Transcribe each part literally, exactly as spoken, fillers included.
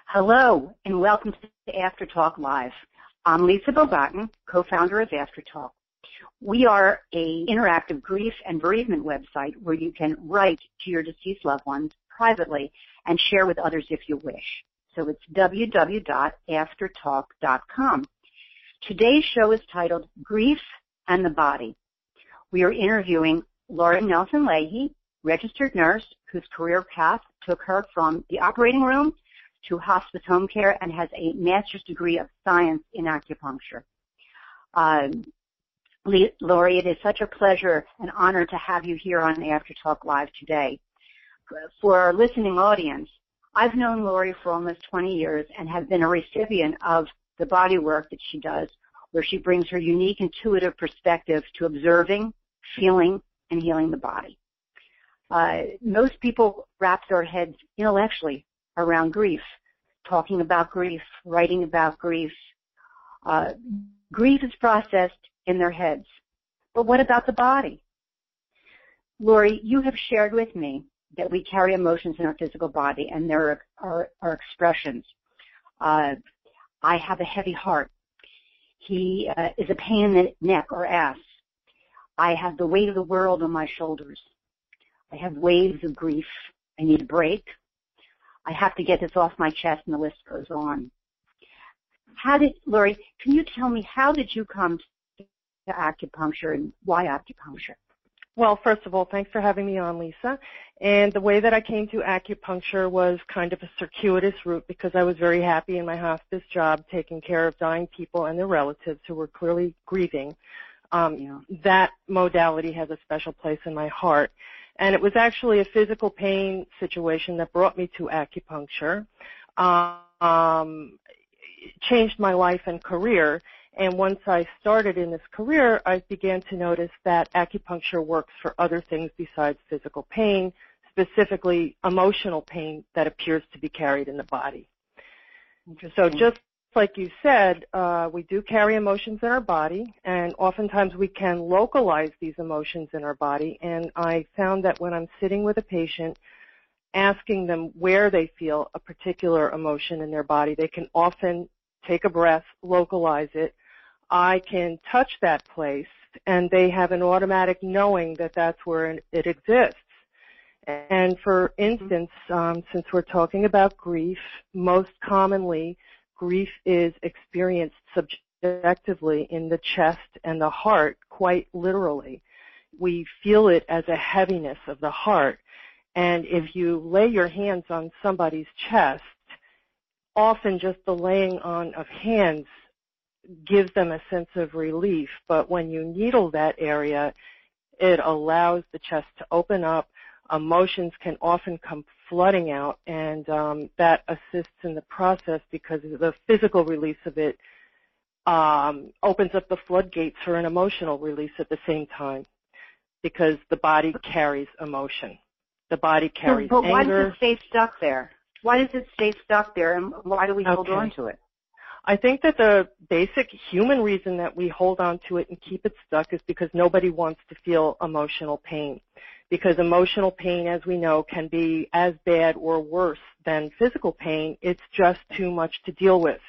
Hello, and welcome to After Talk Live. I'm Lisa Bobatin, co-founder of After Talk. We are a interactive grief and bereavement website where you can write to your deceased loved ones privately and share with others if you wish. So it's w w w dot after talk dot com. Today's show is titled Grief and the Body. We are interviewing Laurie Nelson Leahy, registered nurse whose career path took her from the operating room to hospice home care and has a master's degree of science in acupuncture. Um, Laurie, it is such a pleasure and honor to have you here on After Talk Live today. For our listening audience, I've known Laurie for almost twenty years and have been a recipient of the body work that she does, where she brings her unique intuitive perspective to observing, feeling, and healing the body. Uh, most people wrap their heads intellectually around grief, talking about grief, writing about grief. Uh, grief is processed in their heads. But what about the body? Laurie, you have shared with me that we carry emotions in our physical body, and there are, are, are expressions. Uh, I have a heavy heart. He uh, is a pain in the neck or ass. I have the weight of the world on my shoulders. I have waves of grief. I need a break. I have to get this off my chest, and the list goes on. How did, Laurie, can you tell me, how did you come to acupuncture and why acupuncture? Well, first of all, thanks for having me on, Lisa. And the way that I came to acupuncture was kind of a circuitous route because I was very happy in my hospice job taking care of dying people and their relatives who were clearly grieving. Um, yeah. That modality has a special place in my heart. And it was actually a physical pain situation that brought me to acupuncture. Um, it changed my life and career. And once I started in this career, I began to notice that acupuncture works for other things besides physical pain, specifically emotional pain that appears to be carried in the body. So just like you said, uh, we do carry emotions in our body, and oftentimes we can localize these emotions in our body. And I found that when I'm sitting with a patient, asking them where they feel a particular emotion in their body, they can often take a breath, localize it. I can touch that place, and they have an automatic knowing that that's where it exists. And for instance, um, since we're talking about grief, most commonly grief is experienced subjectively in the chest and the heart, quite literally. We feel it as a heaviness of the heart. And if you lay your hands on somebody's chest, often just the laying on of hands gives them a sense of relief. But when you needle that area, it allows the chest to open up. Emotions can often come flooding out, and um, that assists in the process because the physical release of it um, opens up the floodgates for an emotional release at the same time because the body carries emotion. The body carries so, but why anger. does it stay stuck there? Why does it stay stuck there, and why do we hold Okay. on to it? I think that the basic human reason that we hold on to it and keep it stuck is because nobody wants to feel emotional pain. Because emotional pain, as we know, can be as bad or worse than physical pain. It's just too much to deal with.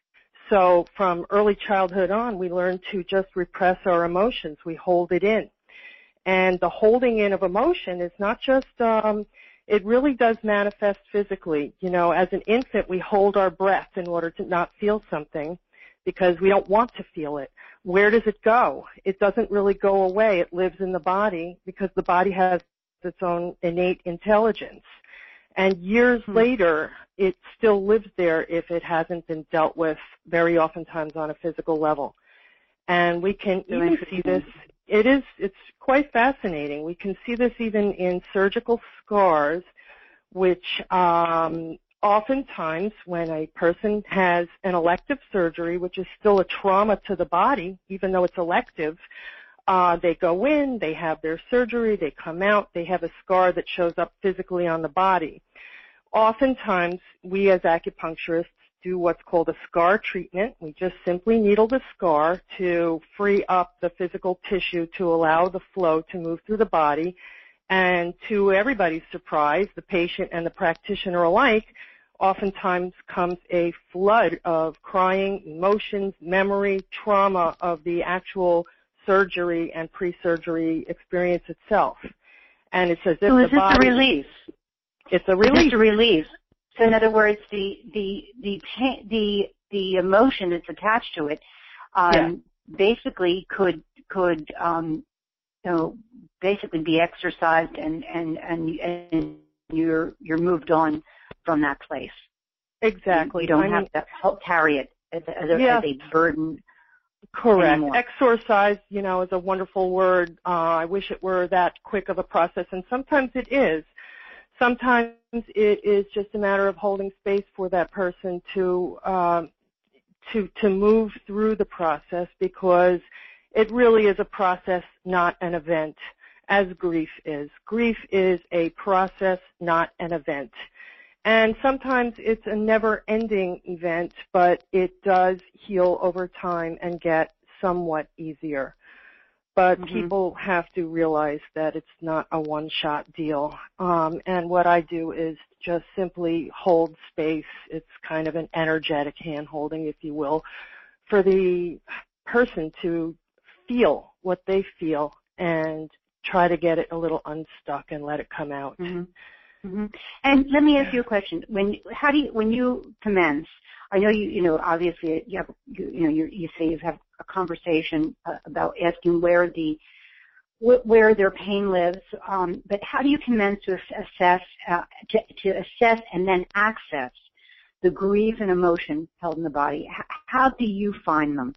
So from early childhood on, we learn to just repress our emotions. We hold it in. And the holding in of emotion is not just, um, it really does manifest physically. You know, as an infant, we hold our breath in order to not feel something because we don't want to feel it. Where does it go? It doesn't really go away. It lives in the body because the body has its own innate intelligence. And years hmm. later, it still lives there if it hasn't been dealt with very oftentimes on a physical level. And we can so even see this. It is, it's quite fascinating. We can see this even in surgical scars, which um, oftentimes when a person has an elective surgery, which is still a trauma to the body, even though it's elective, uh, they go in, they have their surgery, they come out, they have a scar that shows up physically on the body. Oftentimes, we as acupuncturists do what's called a scar treatment. We just simply needle the scar to free up the physical tissue to allow the flow to move through the body. And to everybody's surprise, the patient and the practitioner alike, oftentimes comes a flood of crying, emotions, memory, trauma of the actual surgery and pre-surgery experience itself. And it's as if so is the this body... a release? It's a release. It's a release. So in other words, the the the pain, the the emotion that's attached to it, um, yeah. basically could could um, you know basically be exercised and and and and you're you're moved on from that place. Exactly. You don't I have mean, to help carry it as a, as a, yeah. as a burden. Correct. Anymore. Exorcise, you know, is a wonderful word. Uh, I wish it were that quick of a process, and sometimes it is. Sometimes it is just a matter of holding space for that person to um, to to move through the process, because it really is a process, not an event, as grief is. Grief is a process, not an event. And sometimes it's a never-ending event, but it does heal over time and get somewhat easier. But mm-hmm. people have to realize that it's not a one-shot deal. Um, and what I do is just simply hold space. It's kind of an energetic hand-holding, if you will, for the person to feel what they feel and try to get it a little unstuck and let it come out. Mm-hmm. Mm-hmm. And let me ask you a question. When how do you when you commence? I know you you know obviously you have you, you know you you say you have a conversation uh, about asking where the wh- where their pain lives. Um, but how do you commence to assess uh, to, to assess and then access the grief and emotion held in the body? H- how do you find them?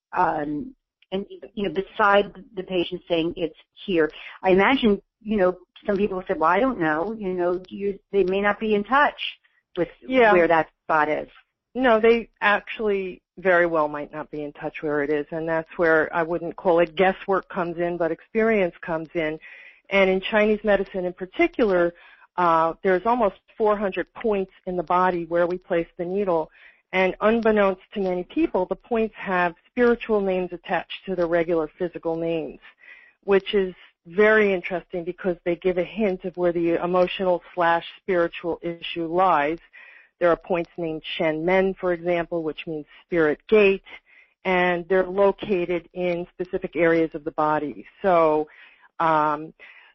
Um, and you know, beside the patient saying it's here, I imagine you know. Some people said, well, I don't know, you know, you, they may not be in touch with yeah. where that spot is. No, they actually very well might not be in touch where it is, and that's where I wouldn't call it guesswork comes in, but experience comes in. And in Chinese medicine in particular, uh, there's almost four hundred points in the body where we place the needle, and unbeknownst to many people, the points have spiritual names attached to their regular physical names, which is very interesting because they give a hint of where the emotional slash spiritual issue lies. There are points named Shen Men, for example, which means spirit gate, and they're located in specific areas of the body. So um,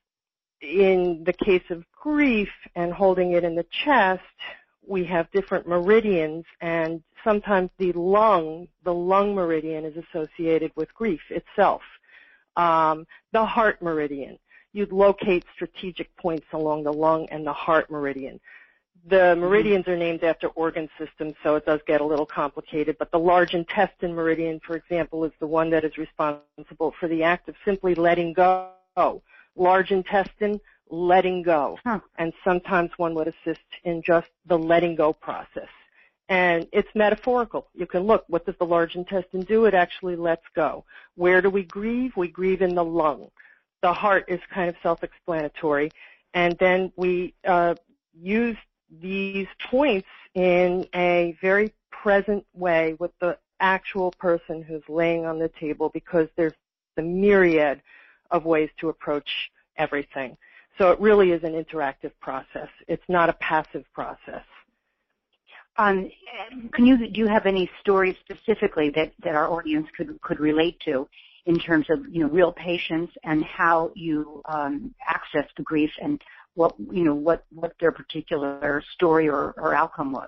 in the case of grief and holding it in the chest, we have different meridians, and sometimes the lung, the lung meridian is associated with grief itself. Um, the heart meridian. You'd locate strategic points along the lung and the heart meridian. The meridians are named after organ systems, so it does get a little complicated, but the large intestine meridian, for example, is the one that is responsible for the act of simply letting go. Large intestine, letting go. Huh. And sometimes one would assist in just the letting go process. And it's metaphorical. You can look, what does the large intestine do? It actually lets go. Where do we grieve? We grieve in the lung. The heart is kind of self-explanatory. And then we uh, use these points in a very present way with the actual person who's laying on the table, because there's the myriad of ways to approach everything. So it really is an interactive process. It's not a passive process. Um, can you, do you have any stories specifically that, that our audience could, could relate to in terms of, you know, real patients and how you um, access the grief and what, you know, what, what their particular story or, or outcome was?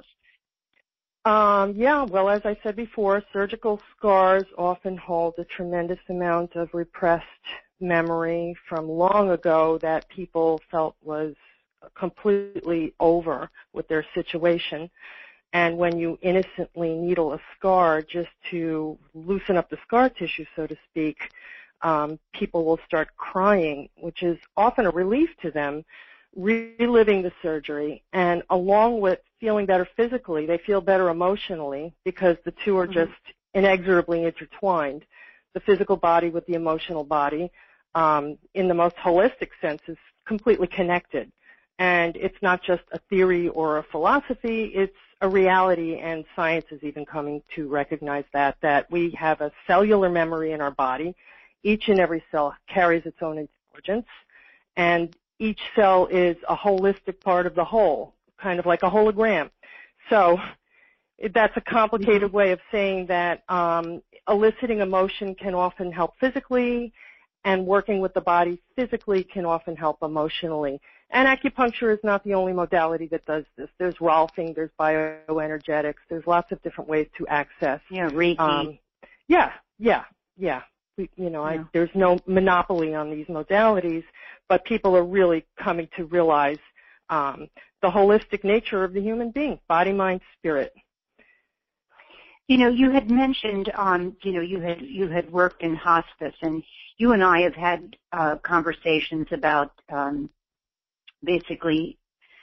Um, yeah, well, as I said before, surgical scars often hold a tremendous amount of repressed memory from long ago that people felt was completely over with their situation. And when you innocently needle a scar just to loosen up the scar tissue, so to speak, um, people will start crying, which is often a relief to them, reliving the surgery. And along with feeling better physically, they feel better emotionally, because the two are just inexorably intertwined. The physical body with the emotional body, um, in the most holistic sense, is completely connected. And it's not just a theory or a philosophy, it's a reality, and science is even coming to recognize that, that we have a cellular memory in our body. Each and every cell carries its own intelligence, and each cell is a holistic part of the whole, kind of like a hologram. So that's a complicated way of saying that um, eliciting emotion can often help physically, and working with the body physically can often help emotionally. And acupuncture is not the only modality that does this. There's Rolfing, there's bioenergetics, there's lots of different ways to access. Yeah, Reiki. Um, yeah, yeah, yeah. We, you know, yeah. I, there's no monopoly on these modalities, but people are really coming to realize um, the holistic nature of the human being, body, mind, spirit. You know, you had mentioned, um, you know, you had you had worked in hospice, and you and I have had uh, conversations about um, basically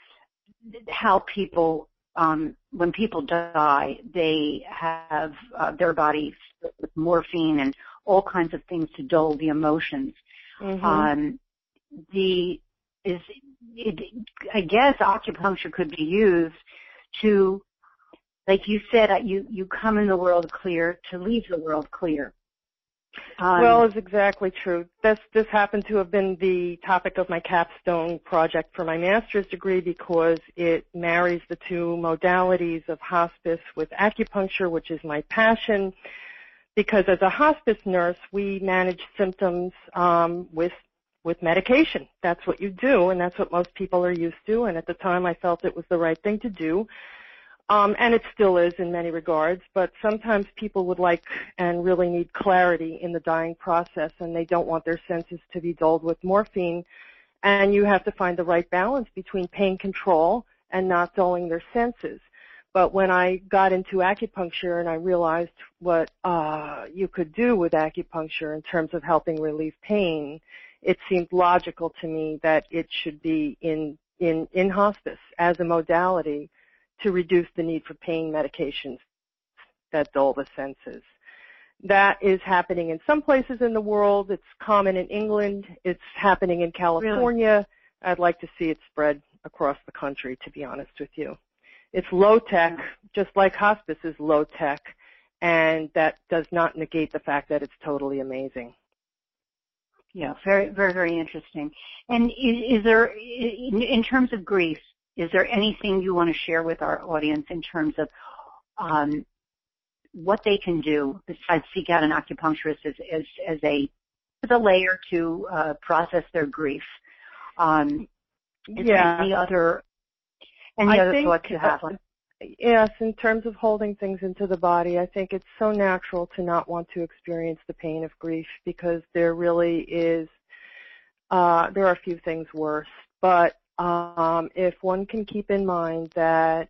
how people, um, when people die, they have uh, their bodies with morphine and all kinds of things to dull the emotions. Mm-hmm. Um, the is, it, I guess, acupuncture could be used to, like you said, you, you come in the world clear to leave the world clear. Um, well, it's exactly true. This, this happened to have been the topic of my capstone project for my master's degree because it marries the two modalities of hospice with acupuncture, which is my passion. Because as a hospice nurse, we manage symptoms um, with with medication. That's what you do, and that's what most people are used to. And at the time, I felt it was the right thing to do. Um, and it still is in many regards, but sometimes people would like and really need clarity in the dying process, and they don't want their senses to be dulled with morphine. And you have to find the right balance between pain control and not dulling their senses. But when I got into acupuncture and I realized what uh, you could do with acupuncture in terms of helping relieve pain, it seemed logical to me that it should be in, in, in hospice as a modality to reduce the need for pain medications that dull the senses. That is happening in some places in the world. It's common in England. It's happening in California. Really? I'd like to see it spread across the country, to be honest with you. It's low tech, just like hospice is low tech, and that does not negate the fact that it's totally amazing. Yeah, very, very, very interesting. And is, is there, in, in terms of grief, is there anything you want to share with our audience in terms of um, what they can do besides seek out an acupuncturist as, as, as a as a layer to uh, process their grief? Um, is yeah. there any other any I other think, thoughts you have on? Uh, yes, in terms of holding things into the body, I think it's so natural to not want to experience the pain of grief because there really is. Uh, there are a few things worse, but Um, if one can keep in mind that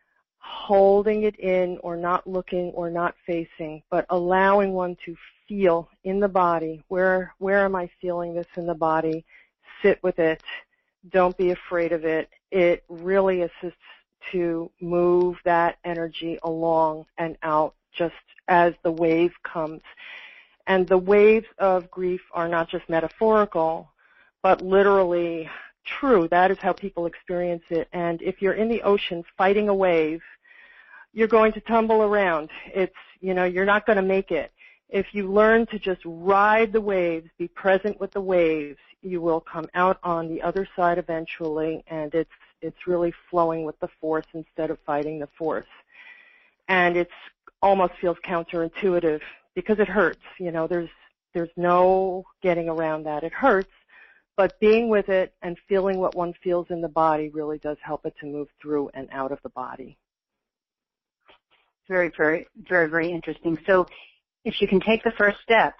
holding it in or not looking or not facing, but allowing one to feel in the body, where, where am I feeling this in the body? Sit with it. Don't be afraid of it. It really assists to move that energy along and out just as the wave comes. And the waves of grief are not just metaphorical, but literally true. That is how people experience it. And if you're in the ocean fighting a wave, you're going to tumble around. It's, you know, you're not going to make it. If you learn to just ride the waves, be present with the waves, you will come out on the other side eventually, and it's, it's really flowing with the force instead of fighting the force. And it's almost feels counterintuitive because it hurts. You know, there's, there's no getting around that. It hurts. But being with it and feeling what one feels in the body really does help it to move through and out of the body. Very, very, very, very interesting. So if you can take the first step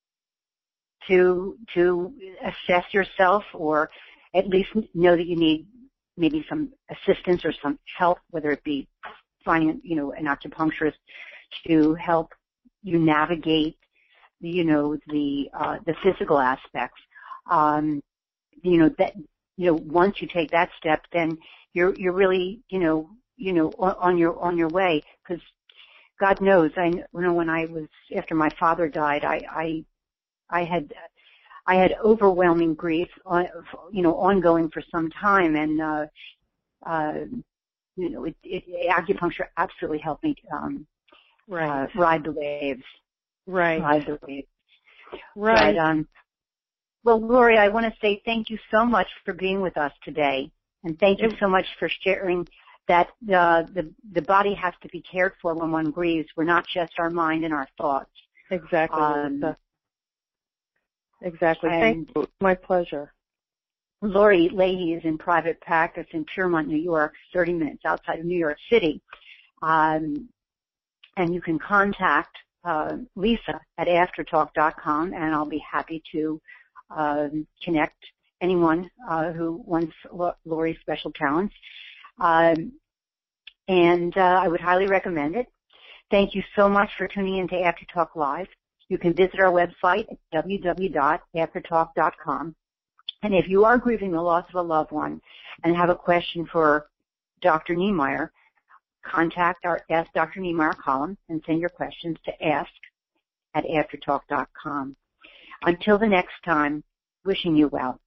to to assess yourself or at least know that you need maybe some assistance or some help, whether it be finding, you know, an acupuncturist to help you navigate, you know, the uh, the physical aspects. Um, you know, that, you know, once you take that step, then you're, you're really, you know, you know, on, on your, on your way. Because God knows, I, you know, when I was, after my father died, I, I, I had, I had overwhelming grief, on, you know, ongoing for some time. And, uh, uh, you know, it, it, acupuncture absolutely helped me, um, right. uh, ride the waves. Right. Ride the waves. Right. But, um, well, Lori, I want to say thank you so much for being with us today, and thank you so much for sharing that uh, the the body has to be cared for when one grieves. We're not just our mind and our thoughts. Exactly. Um, exactly. Thank you. My pleasure. Lori Leahy is in private practice in Piermont, New York, thirty minutes outside of New York City. Um, and you can contact uh, Lisa at aftertalk dot com, and I'll be happy to um, connect anyone uh, who wants Lori's special talents. Um, and uh, I would highly recommend it. Thank you so much for tuning in to AfterTalk Live. You can visit our website at w w w dot aftertalk dot com. And if you are grieving the loss of a loved one and have a question for Doctor Niemeyer, contact our Ask Doctor Niemeyer column and send your questions to ask at aftertalk dot com. Until the next time, wishing you well.